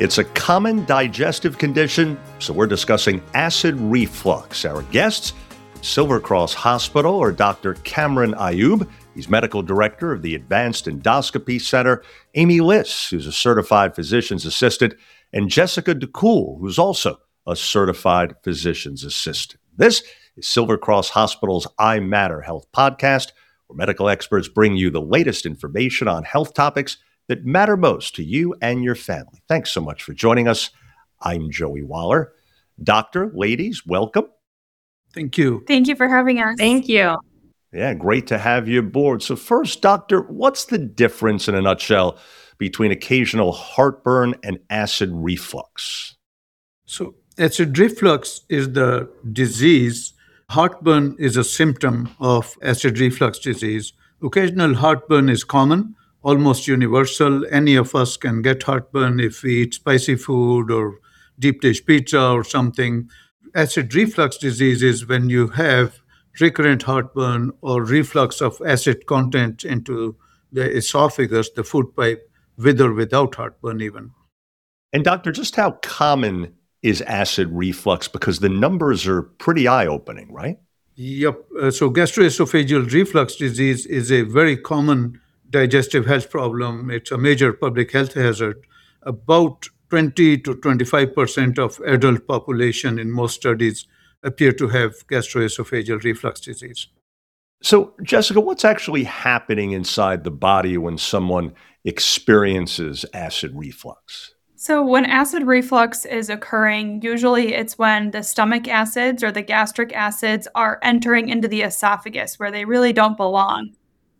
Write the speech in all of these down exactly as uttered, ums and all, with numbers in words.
It's a common digestive condition, so we're discussing acid reflux. Our guests, Silver Cross Hospital, are Doctor Kamran Ayub. He's medical director of the Advanced Endoscopy Center, Amy Liss, who's a certified physician's assistant, and Jessica DeCool, who's also a certified physician's assistant. This is Silver Cross Hospital's I Matter Health podcast, where medical experts bring you the latest information on health topics that matter most to you and your family. Thanks so much for joining us. I'm Joey Waller. Doctor, ladies, welcome. Thank you. Thank you for having us. Thank you. Yeah, great to have you aboard. So first, doctor, what's the difference in a nutshell between occasional heartburn and acid reflux? So acid reflux is the disease. Heartburn is a symptom of acid reflux disease. Occasional heartburn is common, almost universal. Any of us can get heartburn if we eat spicy food or deep dish pizza or something. Acid reflux disease is when you have recurrent heartburn or reflux of acid content into the esophagus, the food pipe, with or without heartburn even. And doctor, just how common is acid reflux? Because the numbers are pretty eye-opening, right? Yep. Uh, so gastroesophageal reflux disease is a very common digestive health problem. It's a major public health hazard. About twenty to twenty-five percent of adult population in most studies appear to have gastroesophageal reflux disease. So, Jessica, what's actually happening inside the body when someone experiences acid reflux? So when acid reflux is occurring, usually it's when the stomach acids or the gastric acids are entering into the esophagus where they really don't belong.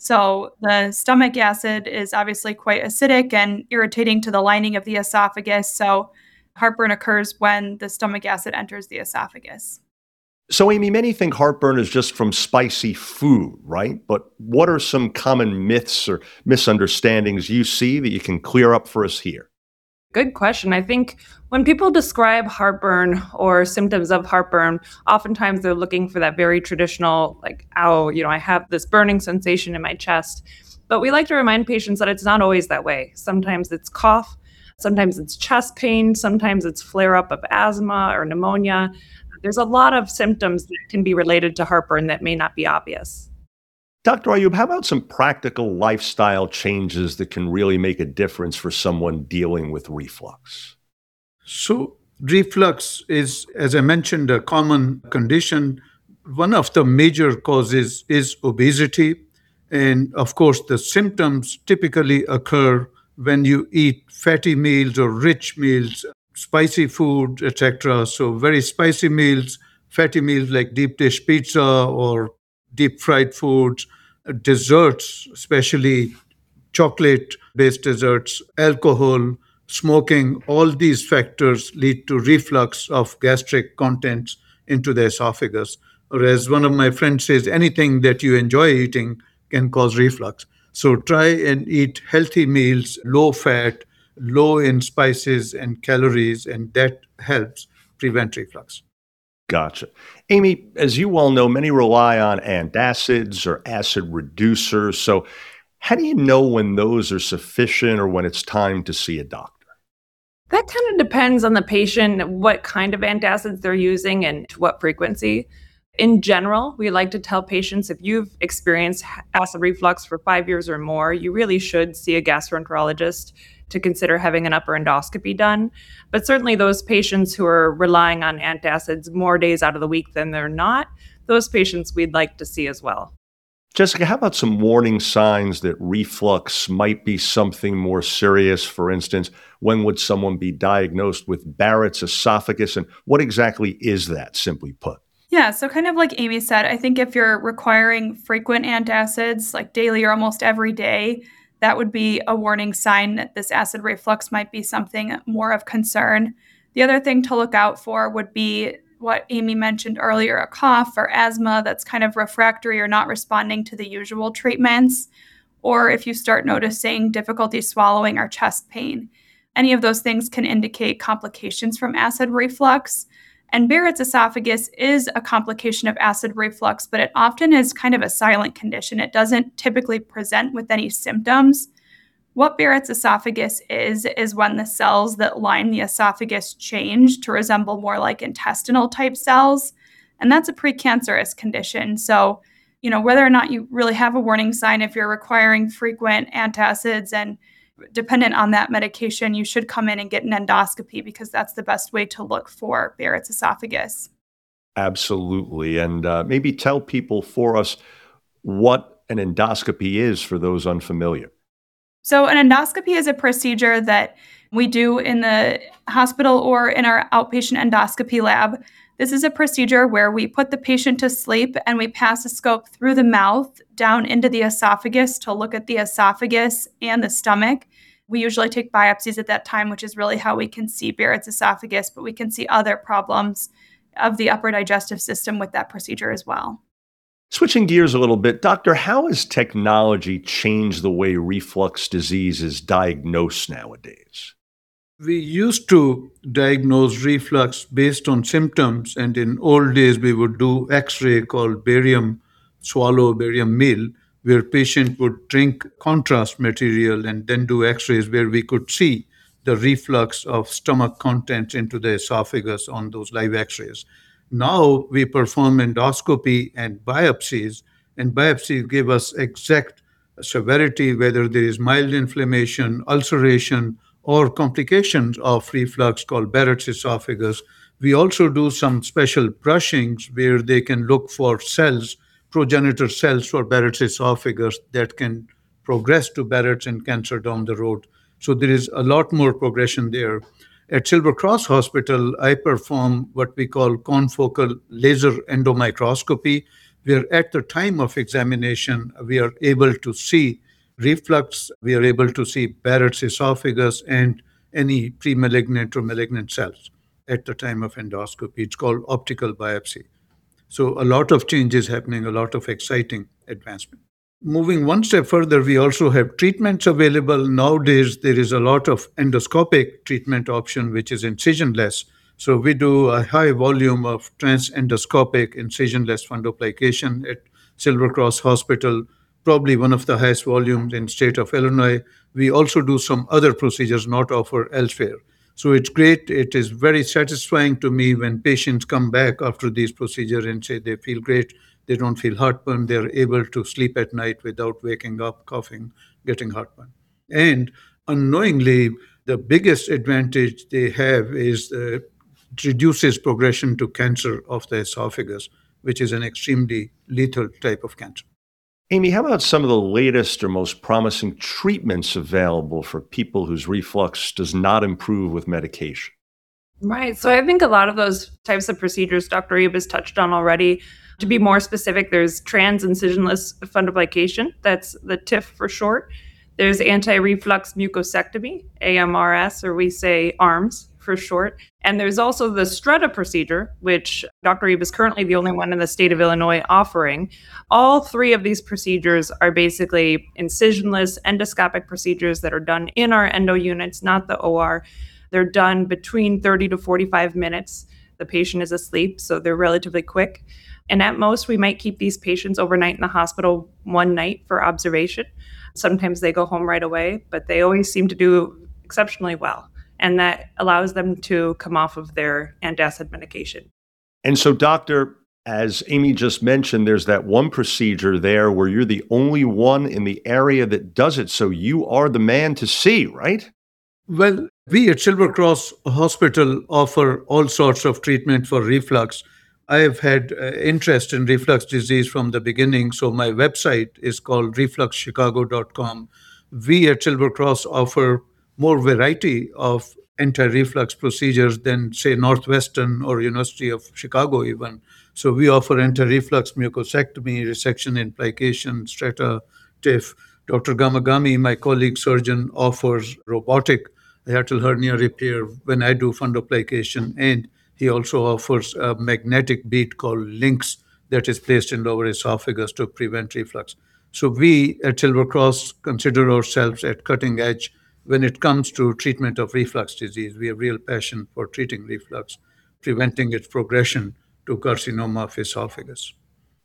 So the stomach acid is obviously quite acidic and irritating to the lining of the esophagus. So heartburn occurs when the stomach acid enters the esophagus. So, Amy, many think heartburn is just from spicy food, right? But what are some common myths or misunderstandings you see that you can clear up for us here? Good question. I think when people describe heartburn or symptoms of heartburn, oftentimes they're looking for that very traditional, like, ow, you know, I have this burning sensation in my chest. But we like to remind patients that it's not always that way. Sometimes it's cough, sometimes it's chest pain, sometimes it's flare-up of asthma or pneumonia. There's a lot of symptoms that can be related to heartburn that may not be obvious. Doctor Ayub, how about some practical lifestyle changes that can really make a difference for someone dealing with reflux? So reflux is, as I mentioned, a common condition. One of the major causes is obesity. And of course, the symptoms typically occur when you eat fatty meals or rich meals, spicy food, et cetera. So very spicy meals, fatty meals like deep dish pizza or deep fried foods, desserts, especially chocolate-based desserts, alcohol, smoking, all these factors lead to reflux of gastric contents into the esophagus. Or as one of my friends says, anything that you enjoy eating can cause reflux. So try and eat healthy meals, low fat, low in spices and calories, and that helps prevent reflux. Gotcha. Amy, as you well know, many rely on antacids or acid reducers. So how do you know when those are sufficient or when it's time to see a doctor? That kind of depends on the patient, what kind of antacids they're using and to what frequency. In general, we like to tell patients if you've experienced acid reflux for five years or more, you really should see a gastroenterologist to consider having an upper endoscopy done. But certainly those patients who are relying on antacids more days out of the week than they're not, those patients we'd like to see as well. Jessica, how about some warning signs that reflux might be something more serious? For instance, when would someone be diagnosed with Barrett's esophagus, and what exactly is that, simply put? Yeah, so kind of like Amy said, I think if you're requiring frequent antacids, like daily or almost every day, that would be a warning sign that this acid reflux might be something more of concern. The other thing to look out for would be what Amy mentioned earlier, a cough or asthma that's kind of refractory or not responding to the usual treatments, or if you start noticing difficulty swallowing or chest pain. Any of those things can indicate complications from acid reflux. And Barrett's esophagus is a complication of acid reflux, but it often is kind of a silent condition. It doesn't typically present with any symptoms. What Barrett's esophagus is, is when the cells that line the esophagus change to resemble more like intestinal type cells. And that's a precancerous condition. So, you know, whether or not you really have a warning sign, if you're requiring frequent antacids and dependent on that medication, you should come in and get an endoscopy because that's the best way to look for Barrett's esophagus. Absolutely. And uh, maybe tell people for us what an endoscopy is for those unfamiliar. So, an endoscopy is a procedure that we do in the hospital or in our outpatient endoscopy lab. This is a procedure where we put the patient to sleep and we pass a scope through the mouth down into the esophagus to look at the esophagus and the stomach. We usually take biopsies at that time, which is really how we can see Barrett's esophagus, but we can see other problems of the upper digestive system with that procedure as well. Switching gears a little bit, Doctor, how has technology changed the way reflux disease is diagnosed nowadays? We used to diagnose reflux based on symptoms, and in old days we would do X-ray called barium swallow, barium meal, where patient would drink contrast material and then do X-rays where we could see the reflux of stomach contents into the esophagus on those live X-rays. Now we perform endoscopy and biopsies, and biopsies give us exact severity, whether there is mild inflammation, ulceration, or complications of reflux called Barrett's esophagus. We also do some special brushings where they can look for cells, progenitor cells for Barrett's esophagus that can progress to Barrett's and cancer down the road. So there is a lot more progression there. At Silver Cross Hospital, I perform what we call confocal laser endomicroscopy, where at the time of examination, we are able to see reflux, we are able to see Barrett's esophagus and any pre-malignant or malignant cells at the time of endoscopy. It's called optical biopsy. So a lot of changes happening, a lot of exciting advancement. Moving one step further, we also have treatments available. Nowadays, there is a lot of endoscopic treatment option, which is incisionless. So we do a high volume of transendoscopic incisionless fundoplication at Silver Cross Hospital, probably one of the highest volumes in state of Illinois. We also do some other procedures not offered elsewhere. So it's great. It is very satisfying to me when patients come back after these procedures and say they feel great. They don't feel heartburn. They're able to sleep at night without waking up, coughing, getting heartburn. And unknowingly, the biggest advantage they have is uh, it reduces progression to cancer of the esophagus, which is an extremely lethal type of cancer. Amy, how about some of the latest or most promising treatments available for people whose reflux does not improve with medication? Right. So I think a lot of those types of procedures Doctor Ayub has touched on already. To be more specific, there's trans-incisionless fundoplication. That's the T I F for short. There's anti-reflux mucosectomy, A M R S, or we say ARMS for short. And there's also the Stretta procedure, which Doctor Ayub is currently the only one in the state of Illinois offering. All three of these procedures are basically incisionless endoscopic procedures that are done in our endo units, not the O R. They're done between thirty to forty-five minutes. The patient is asleep, so they're relatively quick. And at most, we might keep these patients overnight in the hospital one night for observation. Sometimes they go home right away, but they always seem to do exceptionally well. And that allows them to come off of their antacid medication. And so, doctor, as Amy just mentioned, there's that one procedure there where you're the only one in the area that does it. So you are the man to see, right? Well, we at Silver Cross Hospital offer all sorts of treatment for reflux. I have had uh, interest in reflux disease from the beginning, so my website is called reflux chicago dot com. We at Silver Cross offer more variety of anti-reflux procedures than, say, Northwestern or University of Chicago even. So we offer anti-reflux mucosectomy, resection and plication, Stretta, T I F. Doctor Gamagami, my colleague surgeon, offers robotic hiatal hernia repair when I do fundoplication, and he also offers a magnetic bead called LINX that is placed in lower esophagus to prevent reflux. So we at Silver Cross consider ourselves at cutting edge when it comes to treatment of reflux disease. We have real passion for treating reflux, preventing its progression to carcinoma of esophagus.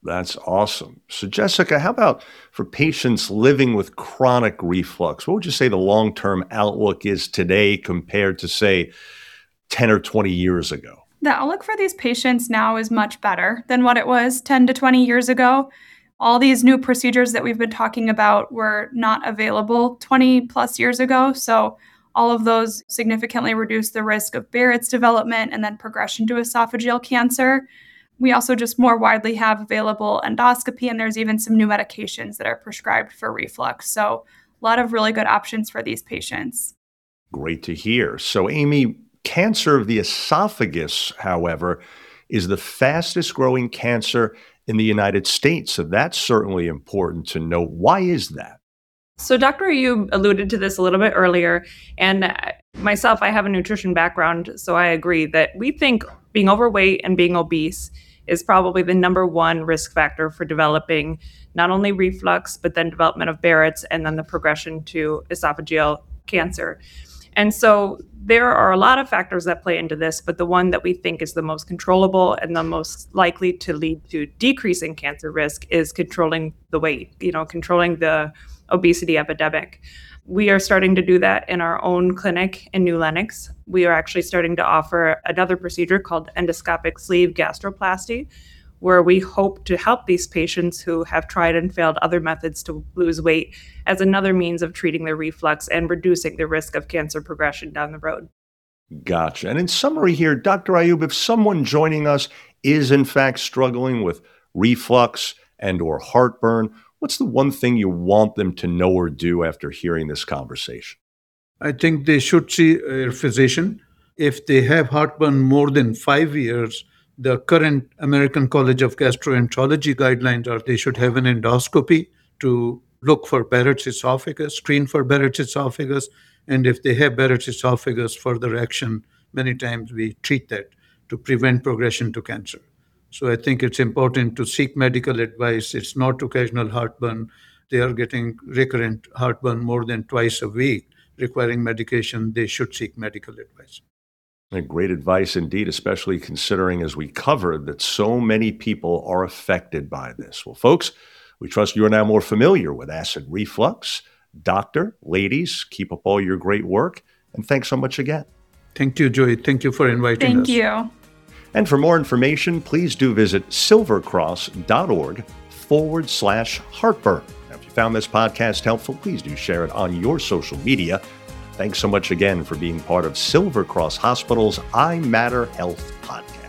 That's awesome. So, Jessica, how about for patients living with chronic reflux? What would you say the long-term outlook is today compared to, say, ten or twenty years ago? The outlook for these patients now is much better than what it was ten to twenty years ago. All these new procedures that we've been talking about were not available twenty plus years ago. So all of those significantly reduce the risk of Barrett's development and then progression to esophageal cancer. We also just more widely have available endoscopy, and there's even some new medications that are prescribed for reflux. So a lot of really good options for these patients. Great to hear. So, Amy, cancer of the esophagus, however, is the fastest growing cancer in the United States. So that's certainly important to know. Why is that? So Doctor Ayub alluded to this a little bit earlier, and myself, I have a nutrition background, so I agree that we think being overweight and being obese is probably the number one risk factor for developing not only reflux, but then development of Barrett's and then the progression to esophageal cancer. And so there are a lot of factors that play into this, but the one that we think is the most controllable and the most likely to lead to decreasing cancer risk is controlling the weight, you know, controlling the obesity epidemic. We are starting to do that in our own clinic in New Lenox. We are actually starting to offer another procedure called endoscopic sleeve gastroplasty, where we hope to help these patients who have tried and failed other methods to lose weight as another means of treating their reflux and reducing the risk of cancer progression down the road. Gotcha. And in summary here, Doctor Ayub, if someone joining us is in fact struggling with reflux and or heartburn, what's the one thing you want them to know or do after hearing this conversation? I think they should see a physician. If they have heartburn more than five years, the current American College of Gastroenterology guidelines are they should have an endoscopy to look for Barrett's esophagus, screen for Barrett's esophagus, and if they have Barrett's esophagus, further action, many times we treat that to prevent progression to cancer. So I think it's important to seek medical advice. It's not occasional heartburn. They are getting recurrent heartburn more than twice a week, requiring medication. They should seek medical advice. Great advice indeed, especially considering, as we covered, that so many people are affected by this. Well, folks, we trust you are now more familiar with acid reflux. Doctor, ladies, keep up all your great work, and thanks so much again. Thank you, Joey. Thank you for inviting Thank us. Thank you. And for more information, please do visit silvercross.org forward slash heartburn. Now, if you found this podcast helpful, please do share it on your social media. Thanks so much again for being part of Silver Cross Hospital's I Matter Health podcast.